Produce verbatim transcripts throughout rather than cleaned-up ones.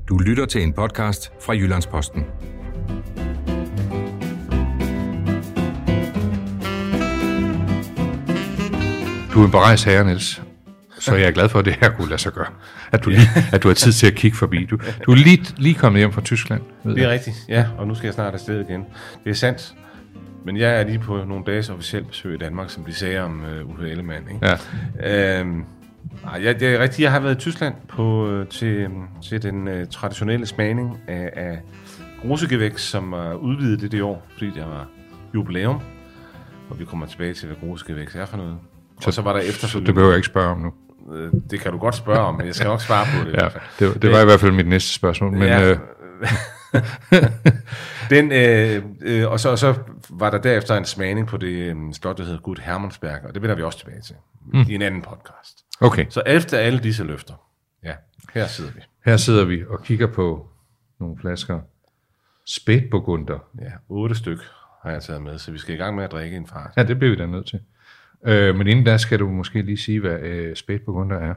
Du lytter til en podcast fra Jyllands-Posten. Du er en berejst herre, Niels, så jeg er glad for, at det her kunne lade sig gøre. At du, lige, at du har tid til at kigge forbi. Du, du er lige, lige kommet hjem fra Tyskland. Det er jeg. rigtigt, ja, og nu skal jeg snart afsted igen. Det er sandt, men jeg er lige på nogle dages officielt besøg i Danmark, som de sagde om uh, Uffe Ellemann. Ikke? Ja. Øhm, ja, det er rigtigt, jeg har været i Tyskland på, til, til den uh, traditionelle smagning af, af grusegevæks, som er udvidet det det år, fordi der var jubilæum, og vi kommer tilbage til, hvad grusegevæks er for noget. Så, og så var der efterfølgende... Det behøver jeg ikke spørge om nu. Det kan du godt spørge om, men jeg skal nok svare på det. Ja, det, det var i hvert fald mit næste spørgsmål. Men, ja. øh... Den, øh, øh, og, så, og så var der derefter en smagning på det øh, slot, der hedder Gut Hermannsberg, og det vender vi også tilbage til mm. i en anden podcast. Okay. Så efter alle disse løfter, ja, her sidder vi. Her sidder vi og kigger på nogle flasker spætburgunder. Ja, otte styk har jeg taget med, så vi skal i gang med at drikke en fart. Ja, det bliver vi da nødt til. Øh, men inden da skal du måske lige sige, hvad øh, spætburgunder er.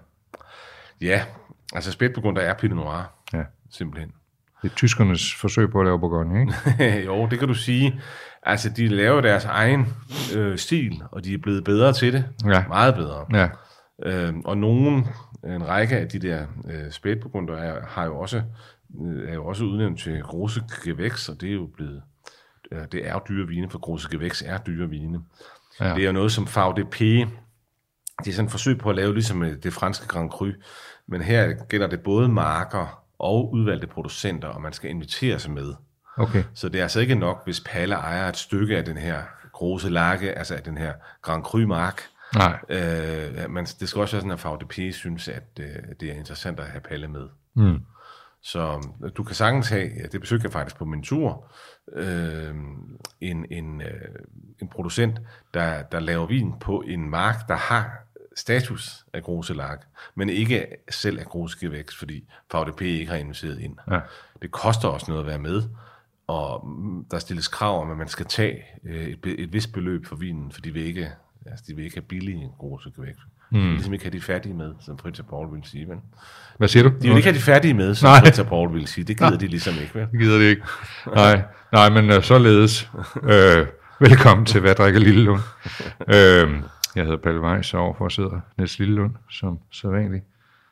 Ja, altså spætburgunder er Pinot Noir, ja. Simpelthen. Det er tyskernes forsøg på at lave Bourgogne, ikke? Jo, det kan du sige. Altså, de laver deres egen øh, stil, og de er blevet bedre til det. Ja. Meget bedre. Ja. Øhm, og nogen, en række af de der øh, spætburgunder er, har jo også, øh, er jo også udnævnt til grusegevæks, og det er jo blevet, øh, det er jo dyre vine, for grusegevæks er dyre vine. Ja. Det er jo noget som F A D P. Det er sådan et forsøg på at lave ligesom det franske Grand Cru, men her gælder det både marker og udvalgte producenter, og man skal invitere sig med. Okay. Så det er altså ikke nok, hvis Palle ejer et stykke af den her Große Lage, altså af den her Grand Cru mark. Nej. Øh, man, det skal også være sådan, at F A D P synes, at øh, det er interessant at have Palle med. Mm. Så du kan sagtens have, ja, det besøgte jeg faktisk på min tur, øh, en, en, øh, en producent, der, der laver vin på en mark, der har status af Große Lage, men ikke selv af grusegevæks, fordi F A D P ikke har investeret ind. Ja. Det koster også noget at være med, og der stilles krav om, at man skal tage et, et vist beløb for vinen, for de vil ikke, altså de vil ikke have billige grusegevæks. Mm. De vil ligesom ikke have de fattige med, som Fritz og Paul ville sige. Vel? Hvad siger du? De vil ikke have de fattige med, som Fritz og Paul ville sige. Det gider Nej. de ligesom ikke. Vel? Det gider de ikke. Nej, Nej men uh, således. Øh, velkommen til Hvad drikker Lillelund. øh, Jeg hedder Palle Weiss, og overfor sidder Niels Lillelund, som sædvanligt.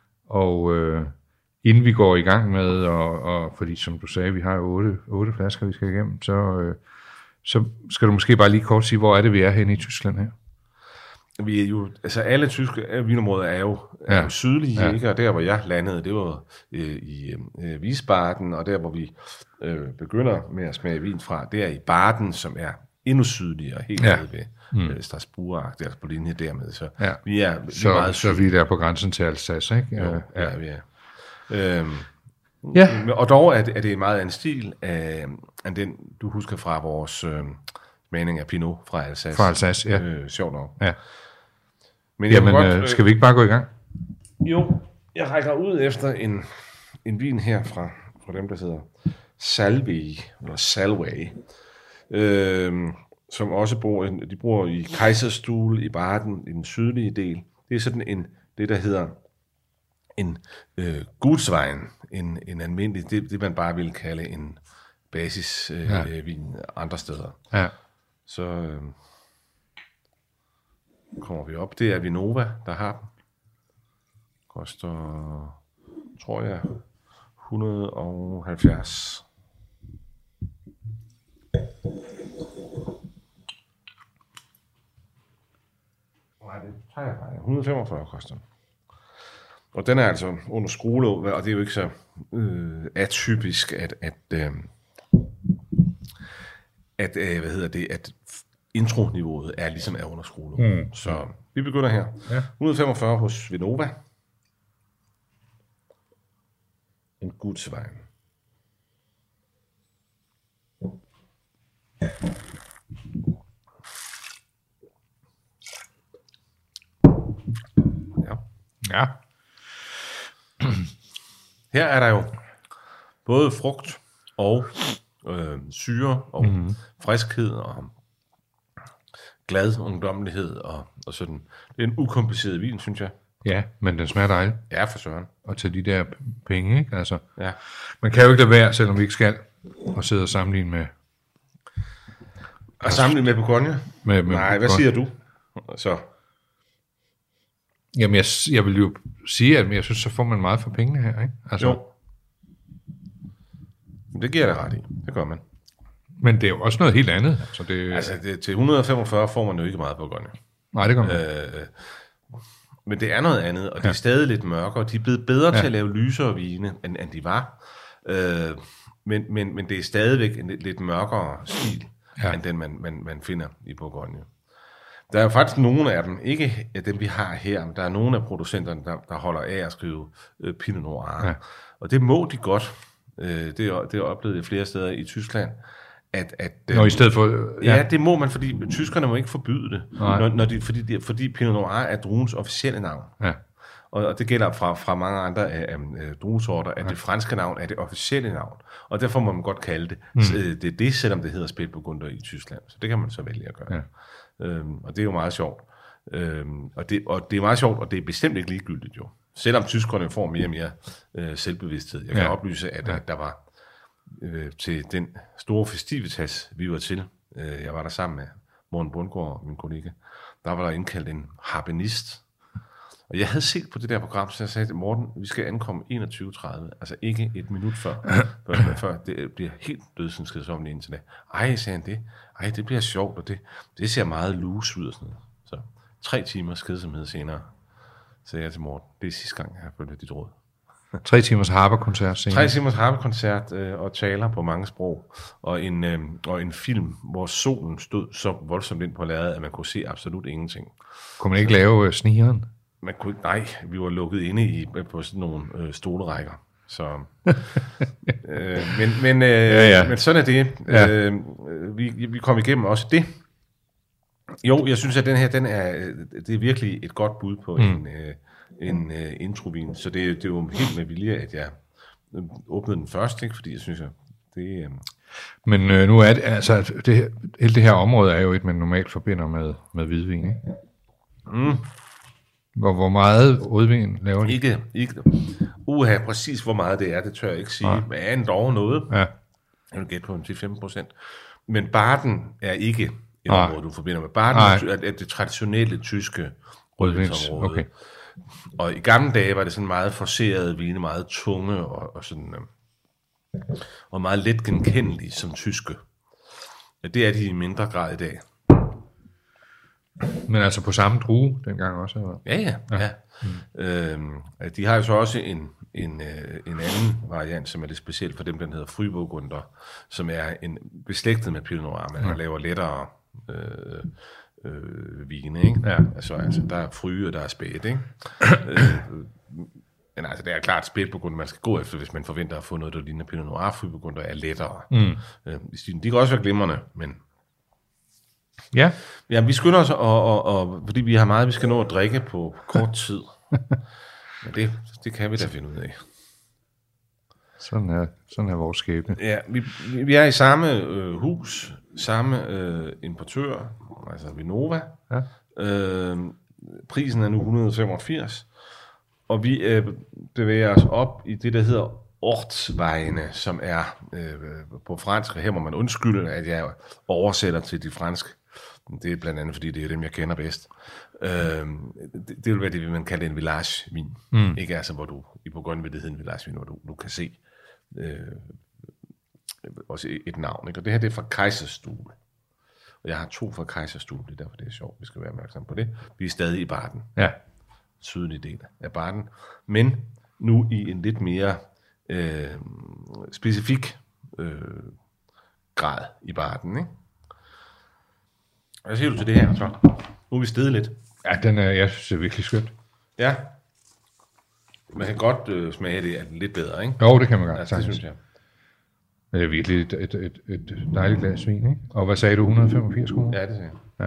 Og øh, inden vi går i gang med, og, og fordi som du sagde, vi har jo otte, otte flasker, vi skal igennem, så, øh, så skal du måske bare lige kort sige, hvor er det, vi er henne i Tyskland her? Vi er jo, altså alle tyske vinområder er jo, er ja. jo sydlige, ja. ikke? Og der, hvor jeg landede, det var øh, i øh, Wiesbaden, og der, hvor vi øh, begynder med at smage vin fra, det er i Baden, som er endnu sydligere, helt ja. nede ved mm. Strasbourg, der på linje dermed. Så ja. vi er, vi så, er meget så vi er der på grænsen til Alsace, ikke? Jo, ja, ja, vi er. Øhm, ja. Og dog er det, er det en meget anden stil af, af den, du husker fra vores øh, smagning af Pinot fra Alsace. Fra Alsace, ja. Øh, sjovt nok. Ja. Men Jamen, godt, øh, skal vi ikke bare gå i gang? Jo, jeg rækker ud efter en, en vin her fra, fra dem, der hedder Salvey, eller Salway, øh, som også bor, de bor i Kaiserstuhl i Baden, i den sydlige del. Det er sådan en, det der hedder en øh, Gutswein, en, en almindelig, det, det man bare vil kalde en basisvin øh, ja. vin andre steder. Ja. Så øh, kommer vi op. Det er Vinova, der har den. Koster, tror jeg, et hundrede og halvfjerds. Nej, det tager jeg bare. et hundrede og femogfyrre koster den. Og den er altså under skruelåg, og det er jo ikke så øh, atypisk, at, at, øh, at øh, hvad hedder det, at introniveauet er ligesom er under skruelåg. Mm. Så vi begynder her. Ja. et hundrede og femogfyrre hos Vinova. En Gutswein. Ja. Ja. Her er der jo både frugt og øh, syre og mm-hmm. friskhed og glad ungdommelighed og, og sådan. Det er en ukompliceret vin, synes jeg. Ja, men den smager dejligt. Ja, for søren. Og til de der penge, ikke? Altså, Ja. man kan jo ikke lade være, selvom vi ikke skal, og sidde og sammenligne med... Og sammenlignet med Bourgogne? med, med Nej, hvad siger du? Så. Jamen, jeg, jeg vil jo sige, at jeg synes, så får man meget for pengene her, ikke? Altså, Jo. Det giver jeg dig ret i. Det gør man. Men det er jo også noget helt andet. Altså, det, Altså, det, til et hundrede og femogfyrre får man jo ikke meget Bourgogne. nej, det gør man. Øh, men det er noget andet, og det er stadig lidt mørkere. De er blevet bedre ja. til at lave lysere vine, end, end de var. Øh, men, men, men det er stadigvæk en lidt, lidt mørkere stil, ja. end den, man, man, man finder i Bourgogne. Der er jo faktisk nogle af dem, ikke dem vi har her, men der er nogle af producenterne, der, der holder af at skrive øh, Pinot Noir. Ja. Og det må de godt. Øh, det, er, det er oplevet flere steder i Tyskland. At, at, Nå, i stedet for... Ja. ja, det må man, fordi tyskerne må ikke forbyde det, når, når de, fordi, de, fordi Pinot Noir er druens officielle navn. Ja. Og, og det gælder fra, fra mange andre af, af druesorter, at ja. det franske navn er det officielle navn. Og derfor må man godt kalde det. Mm. Det er det, selvom det hedder Spätburgunder i Tyskland. Så det kan man så vælge at gøre. Ja. Øhm, og det er jo meget sjovt. Øhm, og, det, og det er meget sjovt, og det er bestemt ikke ligegyldigt jo. Selvom tyskerne får mere og mere øh, selvbevidsthed. Jeg kan ja. oplyse, at, ja. at der var øh, til den store festivitas, vi var til, øh, jeg var der sammen med Morten Bundgaard, min kollega, der var der indkaldt en harpenist. Og jeg havde set på det der program, så jeg sagde til Morten, vi skal ankomme enogtyve tredive, altså ikke et minut før, før, før det bliver helt dødsenskedsomligt indtil det. Ej, sagde han det. Ej, det bliver sjovt, og det, det ser meget loose ud og sådan noget. Så tre timer skedsomhed senere, sagde jeg til Morten, det er sidste gang, jeg har følt dit råd. Tre timers harpekoncert senere. Tre timers harpekoncert øh, og taler på mange sprog, og en, øh, og en film, hvor solen stod så voldsomt ind på lærredet, at man kunne se absolut ingenting. Kunne man ikke lave øh, snigeren? Man kunne, nej, vi var lukket inde i, på sådan nogle øh, stolerækker. Så, øh, men, men, øh, ja, ja. men sådan er det. Ja. Øh, vi, vi kom igennem også det. Jo, jeg synes, at den her, den er, det er virkelig et godt bud på mm. en, øh, en øh, introvin. Så det, det er jo helt med vilje, at jeg åbnede den først, ikke? Fordi jeg synes, at det... Øh... Men øh, nu er det, altså, det, hele det her område er jo et, man normalt forbinder med, med hvidvin, ikke? Mm. Hvor, hvor meget rødvin laver de? Ikke, ikke. Uha, præcis hvor meget det er, det tør jeg ikke sige. Ja. Men er dog noget. Ja. Jeg vil gætte på ti til femten procent. Men Baden er ikke et område, du forbinder med. Baden er, er det traditionelle tyske rødvinsområde. Okay. Og i gamle dage var det sådan meget forcerede vine, meget tunge og, og sådan øh, og meget let genkendelige som tyske. Det er de i mindre grad i dag. Men altså på samme drue dengang også? Eller? Ja, ja. ja. ja. Mm. Øhm, de har jo så også en, en, en anden variant, som er lidt specielt for dem, den hedder Frühburgunder, som er en beslægtet med Pinot Noir, men man laver lettere øh, øh, vine, ikke? Ja. Altså, altså, der er fryge, og der er spæt, ikke? øh, men altså, det er klart Spätburgunder, man skal gå efter, hvis man forventer at få noget, der ligner Pinot Noir. Frühburgunder er lettere. Mm. Øh, de kan også være glimrende, men... Ja. Ja, vi skynder os, og, og, og, fordi vi har meget, vi skal nå at drikke på kort tid. Men det, det kan vi da finde ud af. Sådan er, sådan er vores skæbne. Ja, vi, vi er i samme øh, hus, samme øh, importør, altså Vinova. Ja. Øh, prisen er nu et hundrede og femogfirs, og vi øh, bevæger os op i det, der hedder Ortsweine, som er øh, på fransk, her må man undskylde, at jeg oversætter til de franske. Det er blandt andet, fordi det er dem, jeg kender bedst. Øh, det, det vil være det, man kalder en village-vin. Mm. Ikke altså, hvor du i Bourgogne vil det hedde en village-vin, hvor du, du kan se øh, også et navn. Ikke? Og det her, det er fra Kaiserstuhl. Og jeg har to fra Kaiserstuhl, det er derfor, det er sjovt. Vi skal være opmærksomme på det. Vi er stadig i Baden. Ja. Sydlige del af Baden. Men nu i en lidt mere øh, specifik øh, grad i Baden, ikke? Hvad siger du til det her, så? Nu er vi stedet lidt. Ja, den er, jeg synes, det er virkelig skønt. Ja. Man kan godt øh, smage det lidt bedre, ikke? Jo, det kan man godt. Ja, det synes jeg. Det er virkelig et, et, et, et dejligt glas vin, ikke? Og hvad sagde du, et hundrede og femogfirs kroner? Ja, det sagde jeg. Ja.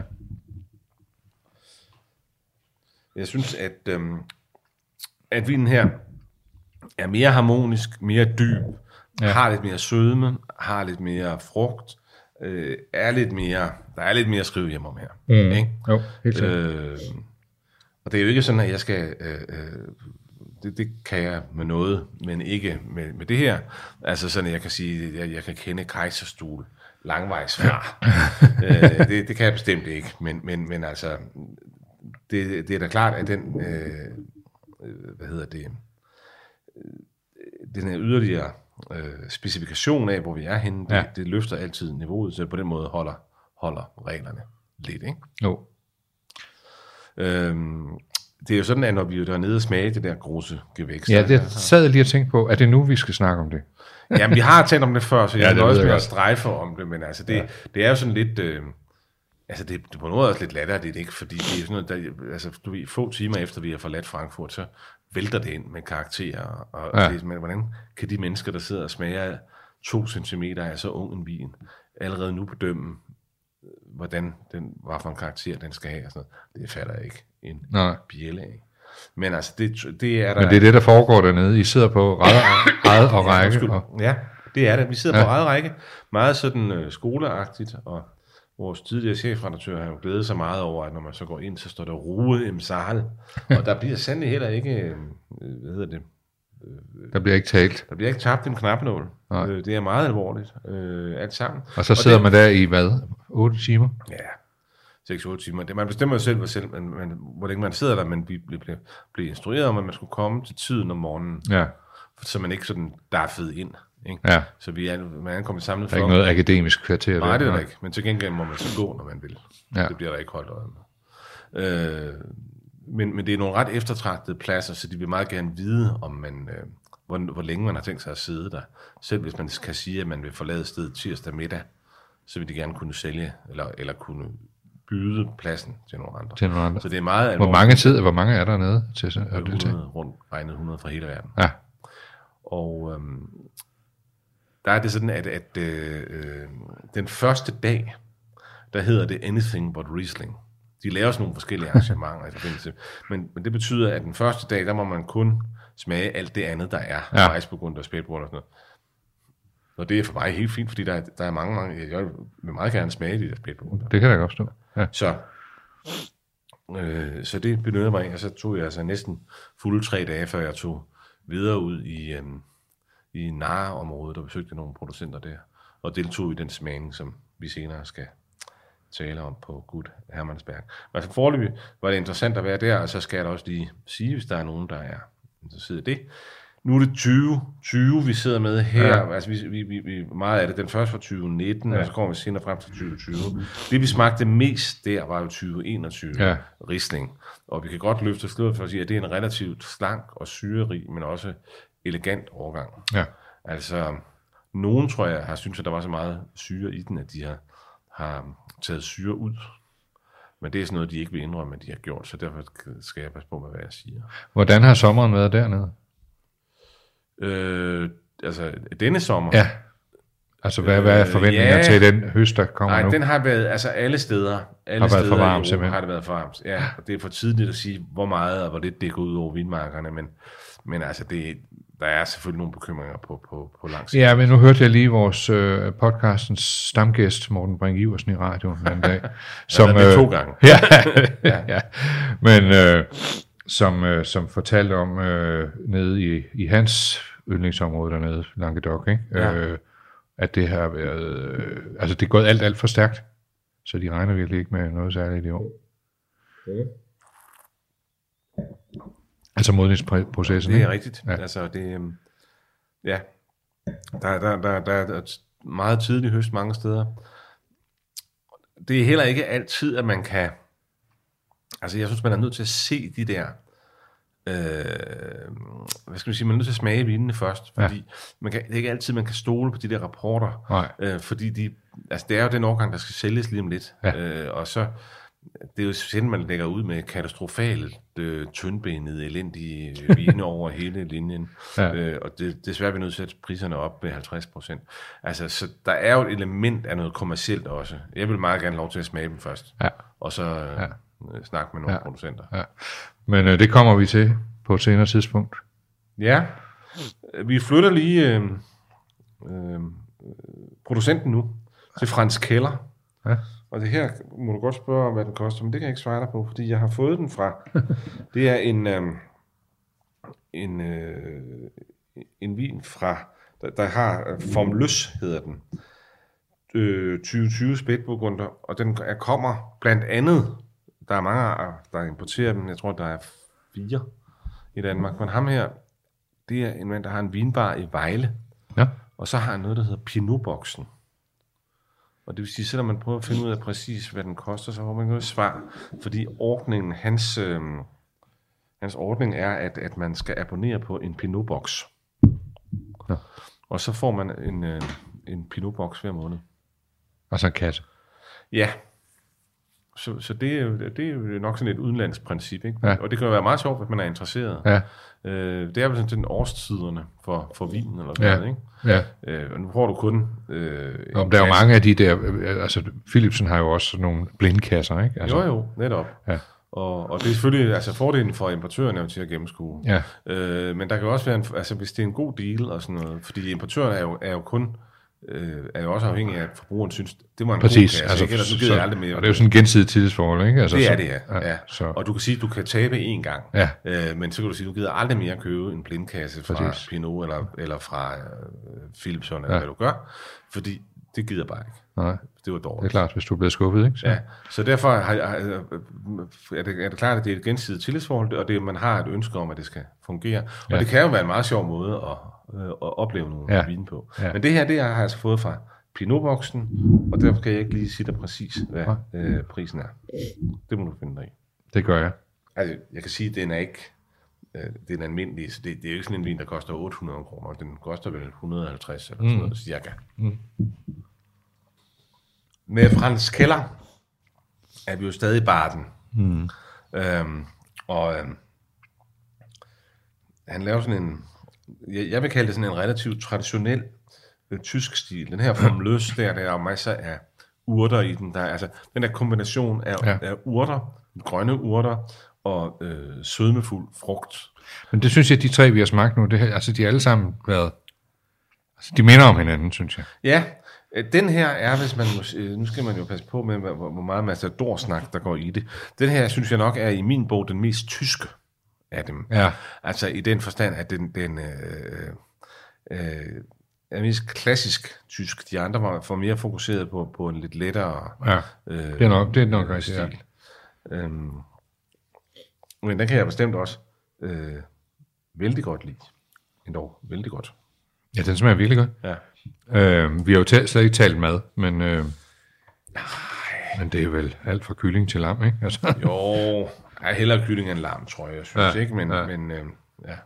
Jeg synes, at, øhm, at vinen her er mere harmonisk, mere dyb, ja. Har lidt mere sødme, har lidt mere frugt, øh, er lidt mere, der er lidt mere at skrive hjem om her. Mm. Ikke? Jo, helt øh, Og det er jo ikke sådan, at jeg skal... Øh, øh, det, det kan jeg med noget, men ikke med, med det her. Altså sådan, at jeg kan sige, at jeg, jeg kan kende kejserstol langvejs fra. øh, det, det kan jeg bestemt ikke. Men, men, men altså, det, det er da klart, at den... Øh, hvad hedder det? Den her yderligere øh, specifikation af, hvor vi er henne, det, ja. det løfter altid niveauet, så på den måde holder, holder reglerne lidt, ikke? Jo. Øhm, det er jo sådan, at når vi er dernede og smager det der gruse gevækst. Ja, det sad jeg lige og tænkte på. Er det nu, vi skal snakke om det? Jamen, vi har talt om det før, så jeg ja, vil også mere strejfe om det, men altså, det, ja. det er jo sådan lidt... Øh, altså, det, det er på noget også lidt latterligt, ikke? Fordi det er sådan noget, der, altså, du ved, få timer efter, vi har forladt Frankfurt, så vælter det ind med karakterer, og ja. det, men, hvordan kan de mennesker, der sidder og smager to centimeter af så ung en vin, allerede nu bedømme, hvordan den, hvad for en karakter den skal have, og sådan noget. Det fatter jeg ikke en bjælle af. Men altså, det, det er der... Men det er det, der foregår dernede. I sidder på ræd og række. Og... Ja, det er det. Vi sidder ja. på ræd og række. Meget sådan øh, skoleagtigt, og vores tidligere chefredaktør har jo glædet sig meget over, at når man så går ind, så står der Ruhe im Saal. Og der bliver sandelig heller ikke... Øh, hvad hedder det? Øh, der bliver ikke talt. Der bliver ikke tabt en knapnål. Øh, det er meget alvorligt. Øh, alt sammen. Og så sidder og det, man der i hvad? otte timer? Ja, seks otte timer. Det, man bestemmer jo selv, hvor, selv man, man, hvor længe man sidder der, men vi blev, blev, blev instrueret om, at man skulle komme til tiden om morgenen. Ja. Så man ikke sådan daffede ind. Ikke? Ja. Så vi er, man er kommet samlet for. Der er ikke noget akademisk kvarter. Nej, det er der ikke. Men til gengæld må man så gå, når man vil. Ja. Det bliver der ikke holdt øje med. Øh, men, men det er nogle ret eftertragtede pladser, så de vil meget gerne vide, om man, øh, hvor, hvor længe man har tænkt sig at sidde der. Selv hvis man kan sige, at man vil forlade stedet tirsdag middag, så vil de gerne kunne sælge, eller, eller kunne byde pladsen til nogle andre. Til nogle andre. Så det er meget hvor mange tid, hvor mange er der nede til så? hundrede, rundt regnet hundrede fra hele verden. Ja. Og øhm, der er det sådan, at, at øh, den første dag, der hedder det Anything But Riesling. De laver sådan nogle forskellige arrangementer i forbindelse. Men, men det betyder, at den første dag, der må man kun smage alt det andet, der er. Ja. Rejsburgunder og spætbrud og sådan noget. Og det er for mig helt fint, fordi der er, der er mange, mange... Jeg vil meget gerne smage de der spætbrud. Det kan jeg godt forstå. Ja. Så, øh, så det benyttede mig, og så tog jeg altså næsten fulde tre dage, før jeg tog videre ud i, øh, i Nare-området og besøgte nogle producenter der, og deltog i den smagning, som vi senere skal tale om på Gud Hermansberg. Men altså foreløbig var det interessant at være der, og så skal jeg da også lige sige, hvis der er nogen, der er interesseret i det. Nu er det tyve tyve, vi sidder med her. Ja. Altså, vi, vi, vi, meget af det. Den første var tyve nitten, ja. Og så kommer vi senere frem til tyve tyve. Det, vi smagte mest der, var jo tyve enogtyve ja. Riesling. Og vi kan godt løfte sløret for at sige, at det er en relativt slank og syrerig, men også elegant overgang. Ja. Altså, nogen, tror jeg, har syntes, at der var så meget syre i den, at de har, har taget syre ud. Men det er sådan noget, de ikke vil indrømme, at de har gjort, så derfor skal jeg passe på med, hvad jeg siger. Hvordan har sommeren været dernede? Øh, altså, denne sommer? Ja. Altså, hvad, hvad er forventninger øh, ja, til den høst, der kommer nej, nu? Nej, den har været, altså alle steder. Alle har steder været for varmt, simpelthen. Har det været for varmt, ja. Og det er for tidligt at sige, hvor meget og hvor lidt det går ud over vindmarkerne, men, men altså, det, der er selvfølgelig nogle bekymringer på, på, på lang sigt. Ja, men nu hørte jeg lige vores øh, podcastens stamgæst, Morten Brink-Iversen, i radioen den anden dag. Som, jeg har været to gange. Ja, ja. ja. Men øh, som, øh, som fortalte om øh, nede i, i hans yndlingsområde dernede, Languedoc, ikke? Ja. Øh, at det har været, øh, altså det er gået alt, alt for stærkt, så de regner virkelig ikke med noget særligt i år. Okay. Altså modningsprocessen. Det er rigtigt. Ja. Altså det, ja, der, der, der, der er meget tidlig høst mange steder. Det er heller ikke altid, at man kan, altså jeg synes, man er nødt til at se de der, øh, hvad skal man sige, man er nødt til at smage vinene først, fordi ja. man kan, det er ikke altid, man kan stole på de der rapporter, øh, fordi de, altså det er jo den årgang, der skal sælges lige om lidt, ja. øh, og så, det er jo sjældent, man lægger ud med katastrofalt øh, tyndbenede, elendige vine over hele linjen, ja. øh, og det, desværre er vi nødt til at sætte priserne op med halvtreds procent. Altså, så der er jo et element af noget kommercielt også. Jeg vil meget gerne lov til at smage dem først, ja. og så øh, ja. snakke med nogle ja. producenter. Ja. Men øh, det kommer vi til på et senere tidspunkt. Ja, vi flytter lige øh, øh, producenten nu til Frans Keller. Ja. og det her må du godt spørge, hvad den koster, men det kan jeg ikke svare dig på, fordi jeg har fået den fra, det er en, øh, en, øh, en vin fra, der, der har Formløs, hedder den, øh, tyve tyve spætburgunder, og den er, kommer blandt andet, der er mange, der importerer dem, jeg tror, der er fire i Danmark, men ham her, det er en mand, der har en vinbar i Vejle, Ja. og så har han noget, der hedder Pinot-boksen. Og det vil sige, selvom man prøver at finde ud af præcis, hvad den koster, så får man noget svar. Fordi ordningen, hans, øh, hans ordning er, at, at man skal abonnere på en Pinot-boks. Ja. Og så får man en, øh, en Pinot-boks hver måned. Og så en kasse. Ja. Så, så det, er jo, det er jo nok sådan et udenlandsk princip, ikke? Ja. Og det kan jo være meget sjovt, hvis man er interesseret. Ja. Øh, det er vel sådan den årstiderne for, for vinen eller sådan Ja. noget, ikke? Ja. Øh, og nu får du kun... Øh, Og der er jo mange af de der, øh, altså Philipsen har jo også sådan nogle blindkasser, ikke? Altså, Jo jo, netop. Ja. Og, og det er selvfølgelig, altså fordelen for importøren er jo til at gennemskue. Ja. Øh, men der kan jo også være, en, altså hvis det er en god deal og sådan noget, fordi importøren er jo, er jo kun, øh, er jo også afhængig af, at forbrugeren synes, det var en Præcis, god kasse, altså, ikke? Ellers nu gider så, jeg aldrig mere. og det er jo sådan en gensidig tillidsforhold, ikke? Altså, Det så, er det, ja. ja. ja. Så, Og du kan sige, at du kan tabe én gang, Ja. øh, men så kan du sige, at du gider aldrig mere købe en blindkasse fra Præcis. Pinot eller, eller fra øh, Philipson, eller Ja. hvad du gør, fordi det gider bare ikke. nej, Det var dårligt. det er klart, hvis du er blevet skuffet, ikke? Så, Ja, så derfor har, har, er, det, er det klart, at det er et gensidigt tillidsforhold, og det, man har et ønske om, at det skal fungere. Og Ja. det kan jo være en meget sjov måde at, øh, at opleve nogle Ja. vin på. Ja. Men det her, det har jeg altså fået fra Pinot-boksen, og derfor kan jeg ikke lige sige dig præcis, hvad øh, prisen er. Det må du finde dig i. Det gør jeg. Altså, jeg kan sige, at den er ikke øh, det er en almindelig, så det, det er jo ikke sådan en vin, der koster otte hundrede kroner. Den koster vel et hundrede og halvtreds eller sådan noget, cirka. Mm. Med Frans Keller er vi jo stadig i Baden. Mm. Øhm, og øhm, han laver sådan en, jeg, jeg vil kalde det sådan en relativt traditionel øh, tysk stil. Den her Formløs der, der er jo masser af urter i den. Der er, altså, den der kombination af, Ja. af urter, grønne urter og øh, sødmefuld frugt. Men det synes jeg, de tre, vi har smagt nu, det her, altså de har alle sammen været, altså de minder om hinanden, synes jeg. Ja, øh, den her er, hvis man, må- øh, nu skal man jo passe på med, hvor, hvor meget Matador-snak, der går i det. Den her, synes jeg nok, er i min bog den mest tyske af dem. Ja, Altså i den forstand, at den, den øh, øh, er mest klassisk tysk. De andre var for mere fokuseret på, på en lidt lettere ja. øh, Det er nok, det er nok rigtigt, ja. stil. Øhm, men den kan jeg bestemt også øh, vældig godt lide. Endog vældig godt. Ja, den smager virkelig godt. Ja. Øh, vi har jo talt, slet ikke talt mad, men, øh, men det er vel alt fra kylling til lam, ikke? Altså. Jo, jeg er hellere kylling end lam, tror jeg, jeg synes, Ja, ikke? Men, ja. men øh, ja.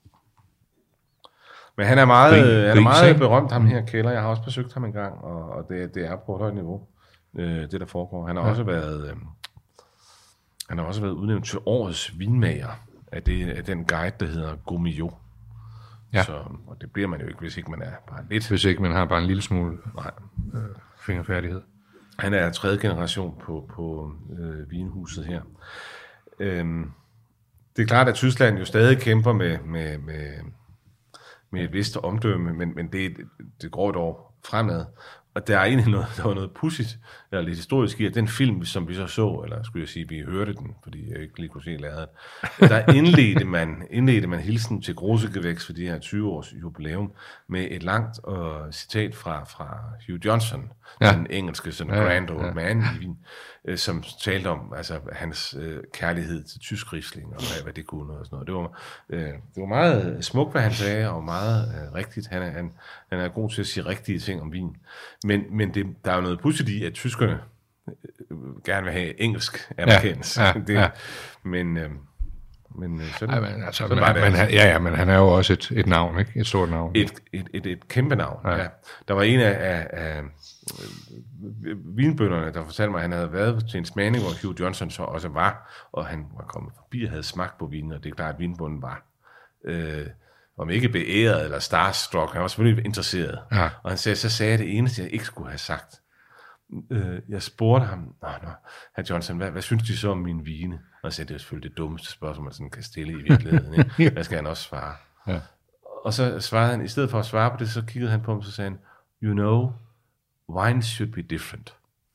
Men han er meget, Gris- han er gris, meget ikke? berømt, ham her Keller. Jeg har også besøgt ham en gang, og, og det, det er på et højt niveau, øh, det der foregår. Han har ja. også været, øh, han har også været udnævnt til årets vinmager af, det, af den guide, der hedder Gomio. Ja. Så, og det bliver man jo ikke, hvis ikke man er bare lidt. Hvis ikke man har bare en lille smule Nej. fingerfærdighed. Han er tredje generation på, på øh, vinhuset her. Øhm, det er klart, at Tyskland jo stadig kæmper med, med, med, med et vist omdømme, men, men det, det går et år fremad. Og der er egentlig noget, der var noget pudsigt, eller lidt historisk i, at den film, som vi så så, eller skulle jeg sige, vi hørte den, fordi jeg ikke lige kunne se lærret, der indledte man, indledte man hilsen til Grosegevæks for de her tyve års jubilæum med et langt uh, citat fra, fra Hugh Johnson, Ja. den engelske sådan Ja, grand old ja. man i Wien, øh, som talte om altså, hans øh, kærlighed til tysk Riesling, og hvad, hvad det kunne og sådan noget. Det var, øh, det var meget smukt, hvad han sagde, og meget øh, rigtigt. Han er, han, han er god til at sige rigtige ting om vin. Men, men det, der er jo noget pudsigt i, at tyskerne øh, gerne vil have engelsk anerkendelse. Ja, ja, det, ja. Men, øh, men øh, sådan, Ej, men, altså, sådan men, var det. men, han, ja, ja, men han er jo også et, et navn, ikke? Et stort navn. Et, et, et, et kæmpe navn, ja. Ja. ja. Der var en af, af, af øh, vinbønderne, der fortalte mig, at han havde været til en smagning, hvor Hugh Johnson så også var, og han var kommet forbi og havde smagt på vinen, og det er klart, at vinbunden var, øh, om ikke beæret eller starstruck, han var selvfølgelig interesseret. Ja. Og han sagde, så sagde jeg det eneste, jeg ikke skulle have sagt. Øh, jeg spurgte ham, nå, nå, herr Johnson, hvad, hvad synes de så om mine vine? Og han sagde, det er selvfølgelig det dummeste spørgsmål, man sådan kan stille i virkeligheden. Ikke? Hvad skal han også svare? Ja. Og så svarede han, i stedet for at svare på det, så kiggede han på ham, så sagde han, you know, wine should be different.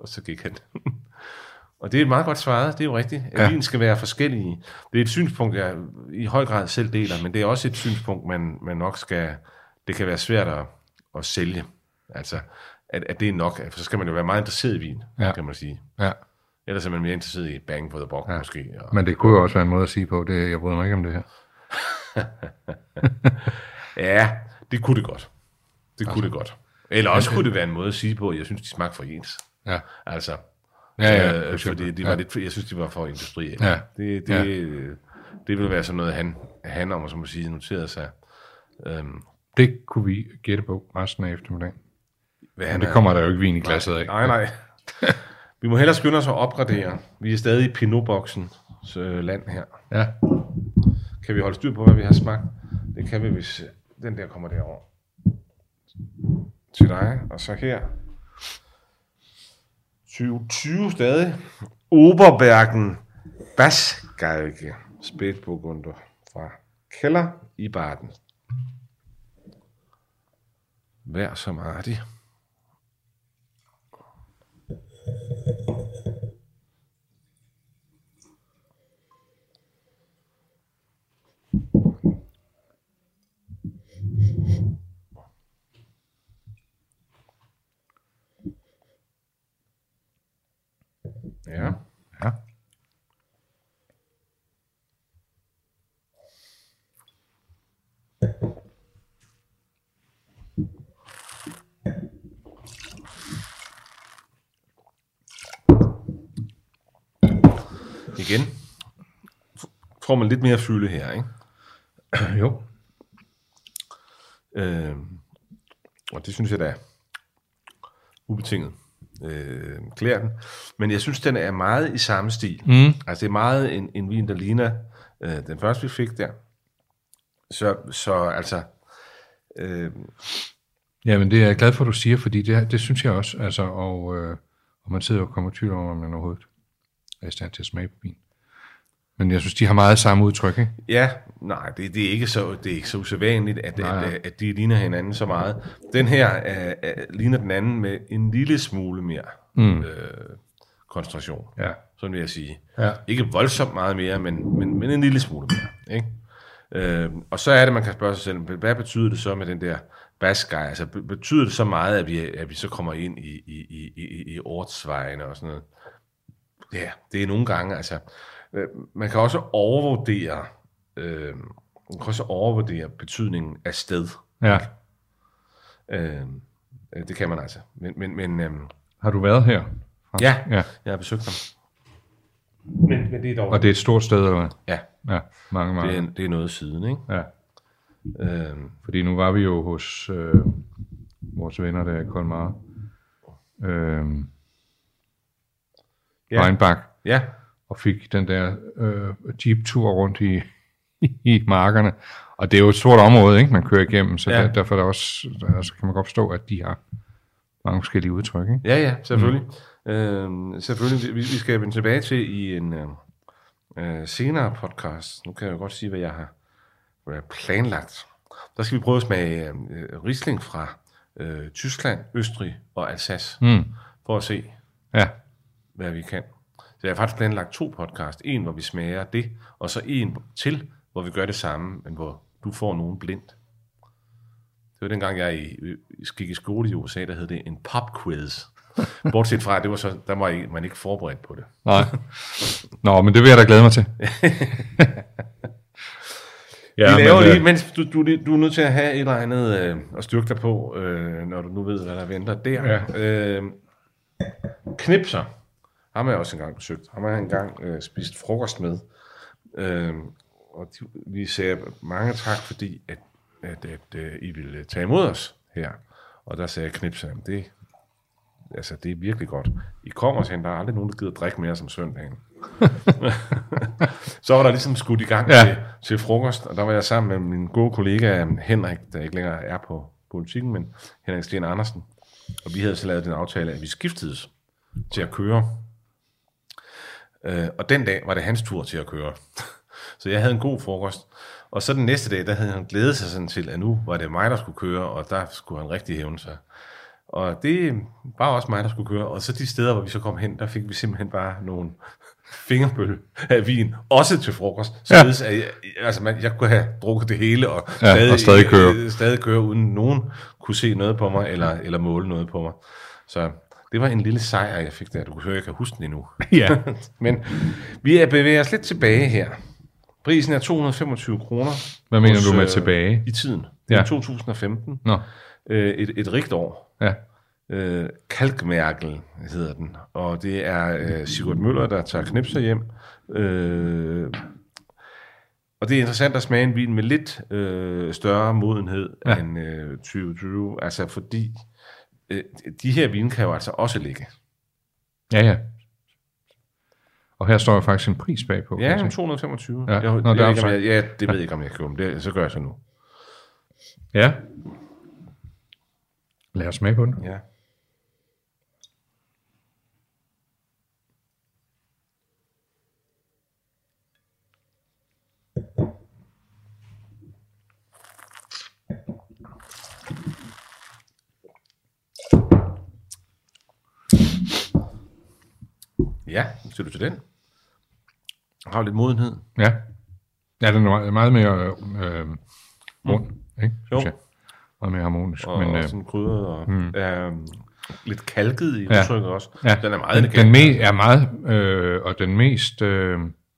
Og så gik han. Og det er et meget godt svaret, det er jo rigtigt. At Ja. vin skal være forskellige. Det er et synspunkt, jeg i høj grad selv deler, men det er også et synspunkt, man, man nok skal... Det kan være svært at, at sælge. Altså, at, at det er nok. For så skal man jo være meget interesseret i vin, Ja. kan man sige. Ja. Ellers er man mere interesseret i bang for the buck, Ja. måske. Og, Men det kunne jo også være en måde at sige på, det, jeg bryder mig ikke om det her. ja, det kunne det godt. Det kunne det godt. Eller også kunne det være en måde at sige på, at jeg synes, de smagte for ens. Ja. Altså, Ja, ja, for øh, eksempel. fordi de var Ja. lidt, jeg synes, de var for industrielle. Ja. Det, det, det, det ville være sådan noget, han, han om, som man sige, noterede sig. Øhm, Det kunne vi gætte på resten af eftermiddagen. hvad Men han det er- kommer der jo ikke vin i glasset af. Nej, nej. Vi må hellere skynde os at opgradere. Vi er stadig i Pinot-boksens øh, land her. Ja. Kan vi holde styr på, hvad vi har smagt? Det kan vi, hvis den der kommer derover til dig. Og så her. tyve tyve stadig. Oberbergen Basgalge Spætburgunder fra Keller i Baden. Vær så artig. Ja. Ja. Igen. Får man lidt mere fylde her, ikke? Jo. Øh, og det synes jeg da er ubetinget øh, klæder den. Men jeg synes, den er meget i samme stil. Mm. Altså det er meget en, en vin, der ligner øh, den første, vi fik der. Så, så altså... Øh, Ja, men det er jeg glad for, at du siger, fordi det, det synes jeg også. Altså, og, øh, og man sidder jo og kommer i tvivl over, om man overhovedet er i stand til at smage på vin. Men jeg synes, de har meget samme udtryk, ikke? ja, nej, det, det, er ikke så, det er ikke så usædvanligt, at, Nej, at, at de ligner hinanden så meget. Den her er, er, ligner den anden med en lille smule mere Mm. øh, koncentration. Ja. Sådan vil jeg sige. Ja. Ikke voldsomt meget mere, men, men, men en lille smule mere. Ikke? Øh, og så er det, man kan spørge sig selv, hvad betyder det så med den der Basgai? Altså, be- betyder det så meget, at vi, at vi så kommer ind i, i, i, i, i ortsvejene og sådan noget? Ja, det er nogle gange, altså... Øh, man kan også overvurdere, øh, man kan også overvurdere betydningen af sted. Ja. Øh, det kan man altså. Men, men, men øh, Har du været her? Frans? ja, Ja. jeg har besøgt ham. Men, men det er dog... Og det er et stort sted, eller hvad? Ja, Ja, mange, mange. det er, det er noget siden, ikke? Ja. Øh, Fordi nu var vi jo hos øh, vores venner der i Colmar. Øh, Ja. Weinbach. ja, Og fik den der øh, jeep-tur rundt i, i markerne. Og det er jo et stort område, ikke, man kører igennem, så Ja. der, derfor er der også, der, så kan man godt forstå, at de har mange forskellige udtryk. Ikke? ja, ja, selvfølgelig. Mm. Øh, selvfølgelig, vi, vi skal vende tilbage til i en øh, øh, senere podcast. Nu kan jeg jo godt sige, hvad jeg har, hvad jeg har planlagt. Der skal vi prøve at smage øh, Riesling fra øh, Tyskland, Østrig og Alsace, Mm. for at se, Ja, hvad vi kan. Så jeg har faktisk planlagt to podcast. En, hvor vi smager det, og så en til, hvor vi gør det samme, men hvor du får nogen blind. Det var dengang, jeg i, gik i skole i U S A, der hed det en pop quiz. Bortset fra, det var så, der var I- man ikke forberedt på det. nej. Nå, men det vil jeg da glæde mig til. Ja, vi laver men, lige, øh, mens du, du, du er nødt til at have et eller andet øh, at styrke dig på, øh, når du nu ved, hvad der venter der. Ja. Øh, Knipser. Ham har jeg også engang besøgt. Ham har jeg engang øh, spist frokost med. Øh, og de, vi sagde mange tak, fordi at, at, at øh, I ville tage imod os her. Og der sagde Knipser, at det, altså, det er virkelig godt. I kommer til, der er aldrig nogen, der gider drikke mere som søndagen. Så var der ligesom skudt i gang Ja. til, til frokost, og der var jeg sammen med min gode kollega Henrik, der ikke længere er på politikken, men Henrik Sten Andersen. Og vi havde så lavet den aftale, at vi skiftedes til at køre. Øh, og den dag var det hans tur til at køre. Så jeg havde en god frokost. Og så den næste dag, der havde han glædet sig sådan til, at nu var det mig, der skulle køre, og der skulle han rigtig hævne sig. Og det var også mig, der skulle køre. Og så de steder, hvor vi så kom hen, der fik vi simpelthen bare nogle fingerbøl af vin, også til frokost. Således, ja. at jeg, altså man, jeg kunne have drukket det hele, og, ja, stadig, og stadig, køre. stadig køre, uden nogen kunne se noget på mig, eller, eller måle noget på mig. Så det var en lille sejr, jeg fik der. Du kan høre, jeg kan huske den endnu. Ja. Men vi er bevæget os lidt tilbage her. Prisen er to hundrede og femogtyve kroner. Hvad mener hos, du med øh, tilbage? I tiden. Ja. I to tusind og femten. Nå. Øh, et, et rigt år. Ja. Øh, Kalkmærkel hedder den. Og det er øh, Sigurd Møller, der tager knipser hjem. Øh, og det er interessant at smage en vin med lidt øh, større modenhed ja. end øh, tyve tyve. Altså fordi øh, de her vine kan jo altså også ligge. Ja, ja. Og her står jo faktisk en pris bagpå. Ja, to hundrede og femogtyve. Ja. Jeg, Nå, jeg, det, jeg, jeg, ja, det ved jeg ikke, om jeg kan købe det. Så gør jeg så nu. Ja. Lad os smage på den. Ja. Ja, ser du til den? Har lidt modenhed. Ja. Ja, den er meget mere øh, rund, mm. ikke? Synes jeg. Meget mere harmonisk. Og, men, og øh, sådan krydret og mm. øh, lidt kalket i ja. udtrykket også. Ja. Den er meget den, den me- er meget, øh, og den mest, øh,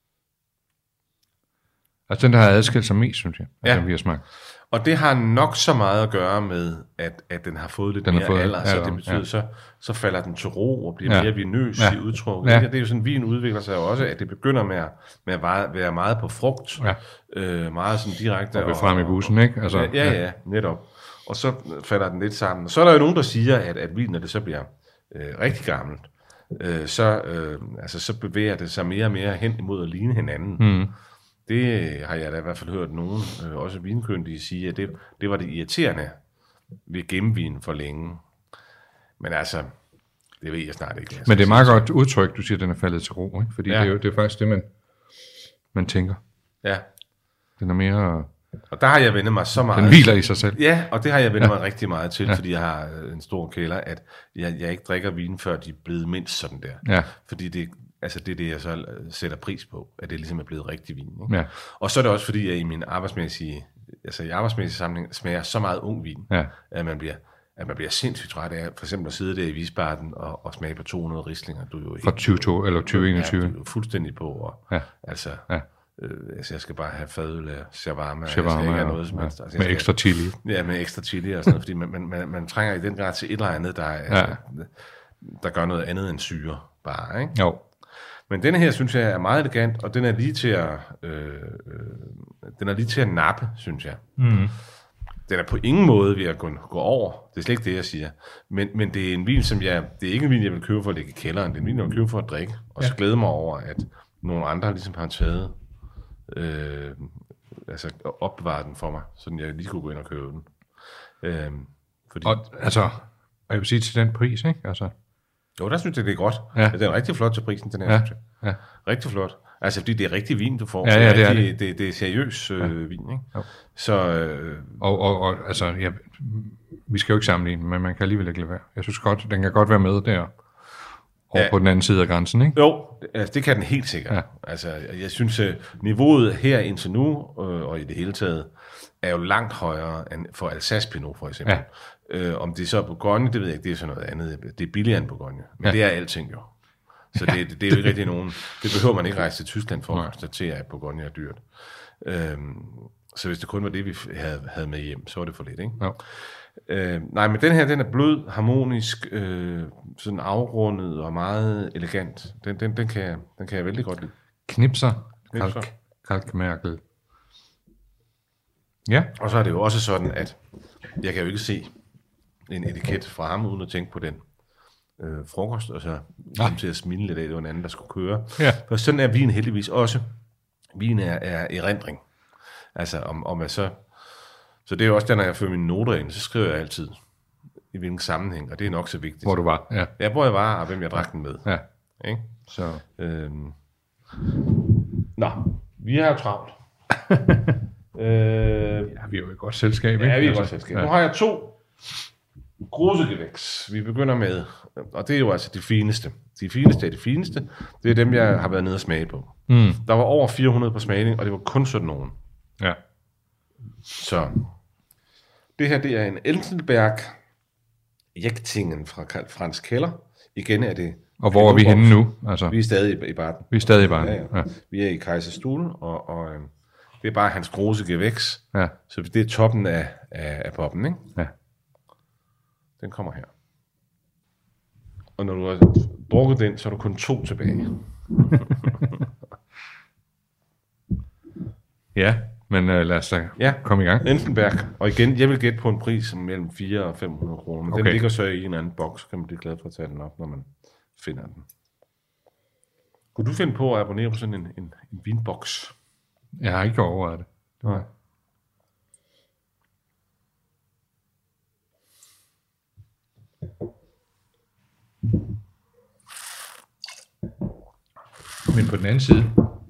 altså den, der har adskilt sig mest, synes jeg, ja. den vi har smagt. Og det har nok så meget at gøre med, at, at den har fået lidt den mere fået, alder, ja, så det betyder, ja. så, så falder den til ro og bliver ja. mere vinøs ja. i udtrykket. Ja. Det er jo sådan, vin udvikler sig jo også, at det begynder med at, med at være meget på frugt, ja. øh, meget sådan direkte. Og ved frem i bussen, ikke? Altså, ja, ja, ja, netop. Og så falder den lidt sammen. Så er der jo nogen, der siger, at, at vin, når det så bliver øh, rigtig gammelt, øh, så, øh, altså, så bevæger det sig mere og mere hen imod at ligne hinanden. Mm. Det har jeg da i hvert fald hørt nogen, øh, også vinkyndige, sige, at det, det var det irriterende ved gennemvin for længe. Men altså, det ved jeg snart ikke. Men det er meget godt udtryk, du siger, at den er faldet til ro, ikke? Fordi ja. det, er jo, det er faktisk det, man, man tænker. Ja. Den er mere... Og der har jeg vendt mig så meget... Den hviler i sig selv. Ja, og det har jeg vendt ja. mig rigtig meget til, ja. fordi jeg har en stor kælder, at jeg, jeg ikke drikker vin, før de er blevet mindst sådan der. Ja. Fordi det, altså det er det, jeg så sætter pris på, at det ligesom er blevet rigtig vin. Ikke? Ja. Og så er det også fordi, jeg i min arbejdsmæssige, altså i arbejdsmæssige sammenhæng smager så meget ung vin, ja. at man bliver... at man bliver sindssygt træt af, for eksempel at sidde der i Wiesbaden og, og smage på to hundrede Rieslinger. Du er jo ikke... Fra tyve to eller tyve enogtyve. Ja, du er jo fuldstændig på. Og, ja. Altså, ja. øh, altså, jeg skal bare have fadøl af shawarma. Shawarma, jeg skal ikke have ja. noget som helst. Altså, med skal, ekstra chili. Ja, med ekstra chili og sådan noget, fordi man, man, man, man trænger i den grad til et eller andet, der, er, ja. der gør noget andet end syre, bare, ikke? Jo. Men denne her, synes jeg, er meget elegant, og den er lige til at, øh, øh, den er lige til at nappe, synes jeg. Mm. Den er på ingen måde ved at gå, gå over. Det er slet ikke det, jeg siger. Men, men det er en vin, som jeg... Det er ikke en vin, jeg vil købe for at ligge i kælderen. Det er en vin, jeg vil købe for at drikke. Og ja. så glæder mig over, at nogle andre ligesom har taget... Øh, altså opbevaret den for mig, så jeg lige kunne gå ind og købe den. Øh, fordi... Og altså... Og jeg vil sige til den pris, ikke? Altså... Jo, der synes jeg, det er godt. Ja. Den er rigtig flot til prisen, den her, ja. synes jeg. Ja. Rigtig flot. Altså, fordi det er rigtig vin, du får. Ja, ja, det er rigtig, det. Det, det er seriøs øh, ja. vin, ikke? Jo. Så... Øh, og, og, og altså, ja, vi skal jo ikke sammenligne, men man kan alligevel ikke lade være. Jeg synes godt, den kan godt være med der. Over ja. på den anden side af grænsen, ikke? Jo, altså, det kan den helt sikkert. Ja. Altså, jeg synes, niveauet her indtil nu, øh, og i det hele taget, er jo langt højere end for Alsace Pinot, for eksempel. Ja. Øh, om det så er Bourgogne, det ved jeg ikke, det er sådan noget andet. Det er billigere end Bourgogne, men ja. det er alting jo. Så det, det, det er jo ikke rigtig nogen... Det behøver man ikke rejse til Tyskland for at konstatere, at Bourgogne er dyrt. Øhm, så hvis det kun var det, vi havde, havde med hjem, så var det for lidt, ikke? Ja. Øhm, nej, men den her, den er blød, harmonisk, øh, sådan afrundet og meget elegant. Den, den, den, kan, jeg, den kan jeg vældig godt lide. Knipser. Knipser. Kalk, Kalkmærkel. Ja. Og så er det jo også sådan, at jeg kan jo ikke se en etiket fra ham, uden at tænke på den øh, frokost, og så kom til at smile lidt af, det var en anden, der skulle køre. Ja. For sådan er vin heldigvis også. Vin er, er erindring. Altså, om, om jeg så... Så det er jo også der, når jeg fører mine noter ind, så skriver jeg altid, i hvilken sammenhæng, og det er nok så vigtigt. Hvor du var, ja. Ja, hvor jeg var, og hvem jeg drak den med. Ja. Ikke? Så... Øhm. Nå, vi har jo travlt. øh... Ja, vi er jo et godt selskab, ikke? Ja, vi er et altså, godt selskab. Ja. Nu har jeg to Grusegewæks. Vi begynder med, og det er jo altså de fineste. De fineste er de fineste. Det er dem, jeg har været nede og smage på. Mm. Der var over fire hundrede på smagning, og det var kun sådan nogen. Ja. Så det her, det er en Enselberg Jechtingen fra Franz Keller. Igen er det... Og hvor er vi henne nu? Altså, vi er stadig i, i Baden. Vi er stadig i Baden, ja, ja. Ja. Vi er i Kaiserstuhl, og, og øh, det er bare hans Grusegewæks. Ja. Så det er toppen af, af, af poppen, ikke? Ja. Den kommer her. Og når du har drukket den, så er du kun to tilbage. Ja, men øh, lad os da ja. komme i gang. Enselberg. Og igen, jeg vil gætte på en pris som mellem fire hundrede og fem hundrede kroner. Men okay. Den ligger så i en anden boks, kan man blive glad for at tage den op, når man finder den. Kunne du finde på at abonnere på sådan en, en, en vinboks? Jeg har ikke overvejet det. Nej. Men på den anden side,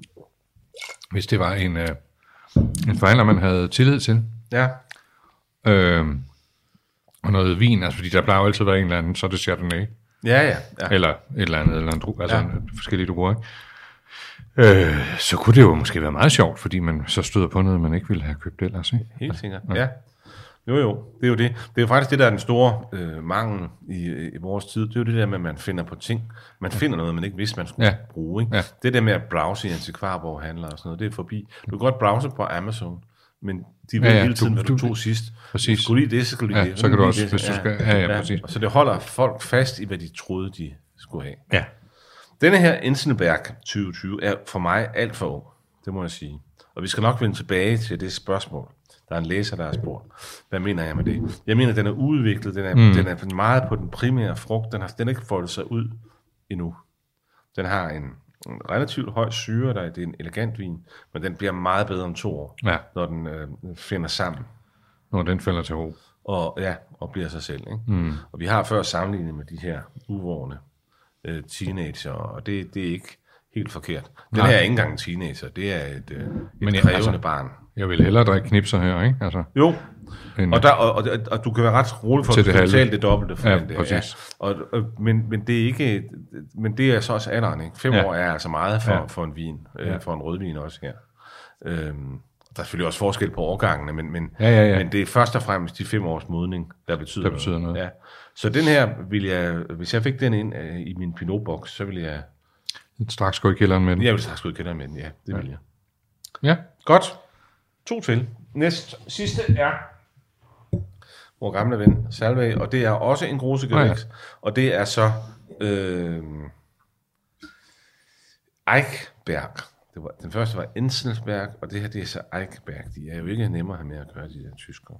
hvis det var en, øh, en fejler, man havde tillid til, ja. øh, og noget vin, altså fordi der plejer jo altid at være en eller anden, så er det Chardonnay. Ja, ja, ja. Eller et eller andet, eller en dru, altså ja. en, forskellige druer, ikke? Øh, så kunne det jo måske være meget sjovt, fordi man så støder på noget, man ikke ville have købt ellers, ikke? Helt sikkert, ja. ja. Jo, jo, det er jo det. Det er jo faktisk det, der er den store øh, mangel i, i vores tid. Det er jo det der med, at man finder på ting. Man finder noget, man ikke vidste, man skulle ja. bruge. Ikke? Ja. Det der med at browse i antikvarboghandler og sådan noget, det er forbi. Du kan godt browse på Amazon, men de ved ja, ja, hele tiden, du, hvad du, du tog sidst. Præcis. Skulle lige det, så skulle lige ja, det. Så kan du også, det. hvis du skal... Ja, ja, ja, præcis. Så det holder folk fast i, hvad de troede, de skulle have. Ja. Denne her Enselberg tyve tyve er for mig alt for ung. Det må jeg sige. Og vi skal nok vende tilbage til det spørgsmål. Der er en læser, der har spurgt, hvad mener jeg med det? Jeg mener, den er udviklet, den er, mm. den er meget på den primære frugt, den har den er ikke foldet sig ud endnu. Den har en, en relativt høj syre, der, det er en elegant vin, men den bliver meget bedre om to år, ja. når den øh, finder sammen. Når den falder til ro. Og, ja, og bliver sig selv. Ikke? Mm. Og vi har før sammenlignet med de her uvorne øh, teenager, og det, det er ikke helt forkert. Den Nej. her er ikke engang en teenager, det er et, øh, et men, krævende altså, barn. Jeg vil hellere drikke knipser her, ikke? Altså, jo, en, og, der, og, og, og du kan være ret rolig for at betale det dobbelte for ja, den der. Ja. Og, og, men, men, det er ikke, men det er så også alderen, ikke? Fem ja. år er altså meget for, ja. for en vin, ja. øh, for en rødvin også her. Øhm, der er selvfølgelig også forskel på årgangene, men, men, ja, ja, ja. men det er først og fremmest de fem års modning, der betyder, der betyder noget. noget. Ja. Så den her, vil jeg, hvis jeg fik den ind øh, i min Pinot-boks, så vil jeg... Straks gå i kælderen med den. Jeg vil straks gå i kælderen med den, ja. Det ja. vil jeg. Ja. Godt. To til. Næst sidste er vor gamle ven Salvag, og det er også en Grusegewæks, ja. Og det er så øh, Eichberg. Det var, den første var Enzensberg, og det her det er så Eichberg. De er jo ikke nemmere at have med at gøre, de der tyskere.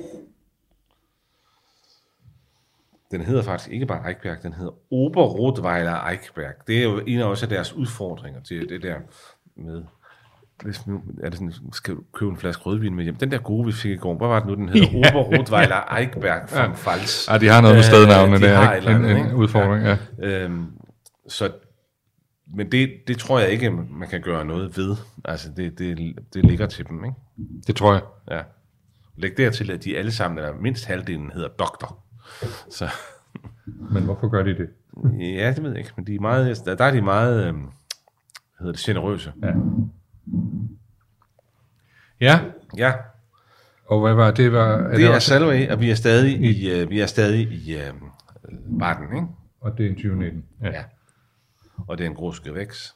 Den hedder faktisk ikke bare Eichberg, den hedder Oberrotweiler Eichberg. Det er jo en af også af deres udfordringer til det der med... Hvis nu, er det sådan, skal du købe en flaske rødvin med hjem? Den der gode, vi fik i går, hvad var det nu, den hedder? Ja. Oberrotweiler Eichberg fra ja. Pfalz. Ja, de har noget med stednavnene, de der er ikke? En, en udfordring, ja. ja. Øhm, så, men det, det tror jeg ikke, man kan gøre noget ved. Altså, det, det, det ligger til dem, ikke? Det tror jeg. Ja. Læg dertil, at de alle sammen, eller mindst halvdelen, hedder doktor. Så. Men hvorfor gør de det? Ja, det ved jeg ikke, men de er meget, der er de meget, øhm, hvad hedder det, generøse. Ja. Ja. Ja. Og hvad var det? Var, er det, det er Salvag, og vi er stadig i, uh, vi er stadig i uh, Baden, ikke? Og det er en tyve nitten. Ja. ja. Og det er en Grusegewæks.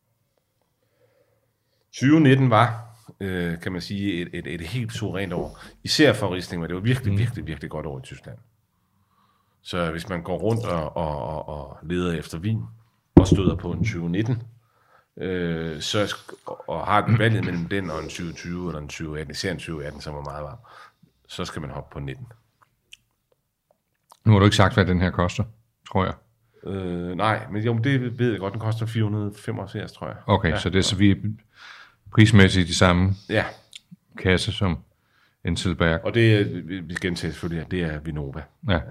tyve nitten var, øh, kan man sige, et, et, et helt suverænt år. Især for Riesling, men det var virkelig, mm. virkelig, virkelig godt år i Tyskland. Så hvis man går rundt og, og, og, og leder efter vin, og støder på en tyve nitten, øh, så, og har den valget mellem den og en tyve tyve eller en tyve atten, især en tyve atten, som var meget varm, så skal man hoppe på nitten. Nu har du ikke sagt, hvad den her koster, tror jeg. Øh, nej, men jo, det ved jeg godt, den koster fire hundrede og femogfirs, tror jeg. Okay, ja, så det er så vi prismæssigt de samme ja. kasse som Enselberg. Og det er, vi skal gentage selvfølgelig, det er Vinova. Ja. ja.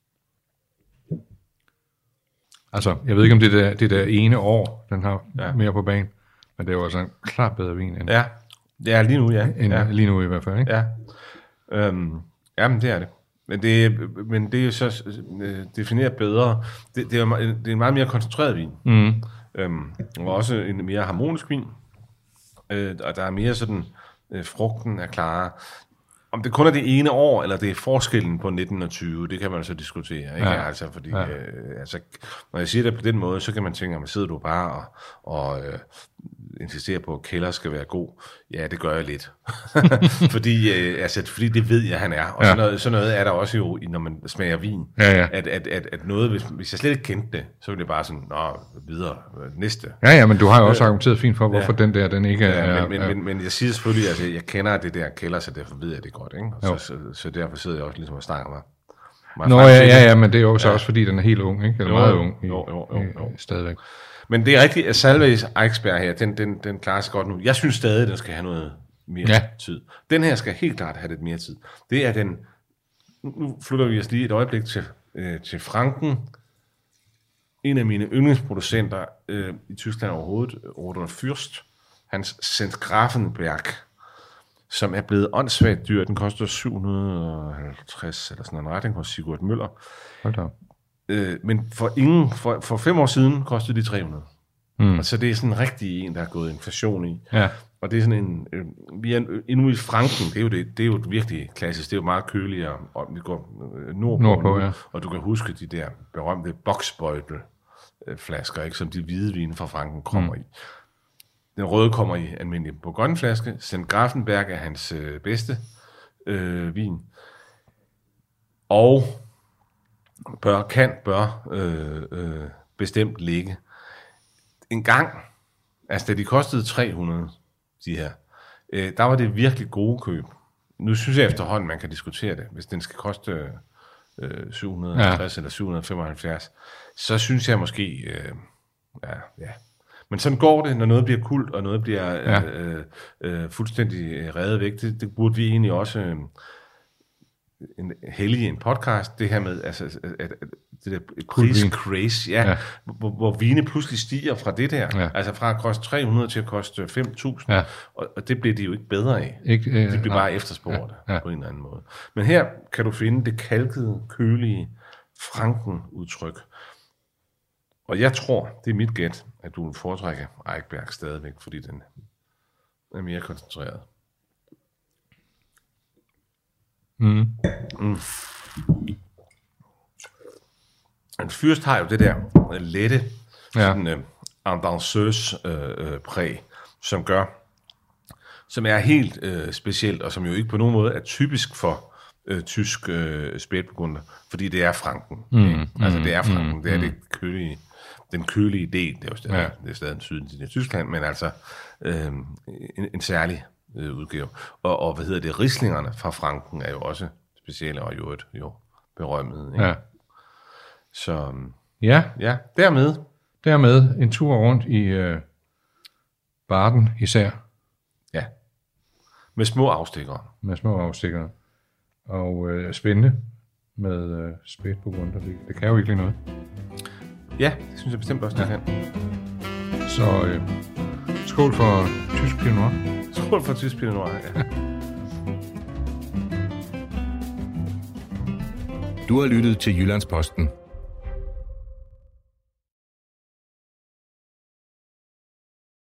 Altså, jeg ved ikke, om det der, det der ene år, den har ja. mere på banen, men det er jo altså en klart bedre vin end... Ja, ja lige nu, ja. End, ja. Lige nu i hvert fald, ikke? Ja, øhm, jamen det er det. Men det, men det er jo så øh, defineret bedre. Det, det, er, det er en meget mere koncentreret vin. Mm. Øhm, og også en mere harmonisk vin. Øh, og der er mere sådan, øh, frugten er klarere. Om det kun er det ene år, eller det er forskellen på nitten og tyve, det kan man så diskutere. Ikke? Ja. Altså, fordi, Ja. øh, altså, når jeg siger det på den måde, så kan man tænke, at sidder du bare og, og øh, insisterer på, at Keller skal være god. Ja, det gør jeg lidt. fordi, øh, altså, fordi det ved jeg, han er. Og ja. sådan, noget, sådan noget er der også jo, når man smager vin. Ja, ja. At, at, at, at noget, hvis, hvis jeg slet ikke kendte det, så ville det bare sådan, nå, videre, næste. Ja, ja, men du har jo også argumenteret fint for, hvorfor ja. den der, den ikke er... Ja, men, men, er, men, men jeg siger selvfølgelig, at altså, jeg kender det der Keller, så derfor ved jeg det godt, ikke? Så, så, så derfor sidder jeg også ligesom og snakker mig. mig Nå ja, ja, ja, men det er jo så ja. også, fordi den er helt ung, ikke? Eller jo, meget ung i, jo, jo, jo, jo. I, stadigvæk. Men det er rigtigt, at Salveys Eichsberg her, den, den, den klarer sig godt nu. Jeg synes stadig, at den skal have noget mere ja. tid. Den her skal helt klart have lidt mere tid. Det er den... Nu flytter vi os lige et øjeblik til, øh, til Franken. En af mine yndlingsproducenter øh, i Tyskland overhovedet, Rudolf Fürst, hans Sankt Grafenberg, som er blevet åndssvagt dyr. Den koster syv hundrede og halvtreds eller sådan en retning hos Sigurd Møller. Hold da. Øh, men for, ingen, for, for fem år siden kostede de tre hundrede. Mm. Og så det er sådan en rigtig en, der er gået inflation i. Ja. Og det er sådan en... Øh, vi er endnu i Franken, det er jo, det, det er jo virkelig klassisk. Det er jo meget køligere, og vi går øh, nordpå, nordpå nu, ja. Og du kan huske de der berømte boksbøjtel flasker, ikke, som de hvide vine fra Franken kommer mm. i. Den røde kommer i almindelig Bourgogne-flaske. Sankt Grafenberg er hans øh, bedste øh, vin. Og bør, kan, bør øh, øh, bestemt ligge. En gang, altså da de kostede tre hundrede, de her, øh, der var det virkelig gode køb. Nu synes jeg efterhånden, man kan diskutere det. Hvis den skal koste øh, syv hundrede og halvtreds ja. eller syv hundrede og femoghalvfjerds, så synes jeg måske, øh, ja, ja. Men sådan går det, når noget bliver kult, og noget bliver ja. øh, øh, fuldstændig redet væk. Det, det burde vi egentlig også øh, en hellige en podcast, det her med, altså, at, at, at det der pris-craze, ja, ja. Hvor, hvor vine pludselig stiger fra det der, ja. Altså fra at koste tre hundrede til at koste fem tusind, ja. og, og det bliver de jo ikke bedre af. Ikke, øh, det bliver bare efterspurgt ja. Ja. på en eller anden måde. Men her kan du finde det kalkede, kølige Franken-udtryk. Og jeg tror, det er mit gæt, at du vil foretrække Eichberg stadigvæk, fordi den er mere koncentreret. Mm. Mm. En Fürst har jo det der lette, ja. sådan en uh, danseuse uh, uh, præg, som gør, som er helt uh, specielt, og som jo ikke på nogen måde er typisk for uh, tysk uh, spætburgunder, fordi det er Franken. Mm. Altså det er Franken, mm. det er det kølige, den kølige del, det er jo stadig, ja. det er stadig en syden til Tyskland, men altså øh, en, en særlig øh, udgave. Og, og hvad hedder det, Rieslingerne fra Franken er jo også specielle, og jo et jo berømmet. Ikke? Ja. Så ja. ja, dermed. Dermed en tur rundt i øh, Baden især. Ja, med små afstikkere. Med små afstikkere. Og øh, spændende med øh, spætburgunder. Det, det kan jo virkelig noget. Ja, det synes jeg bestemt også, det ja. kan. Så øh, skål for tysk Pinot Noir. Skål for tysk Pinot Noir, ja. Du har lyttet til Jyllandsposten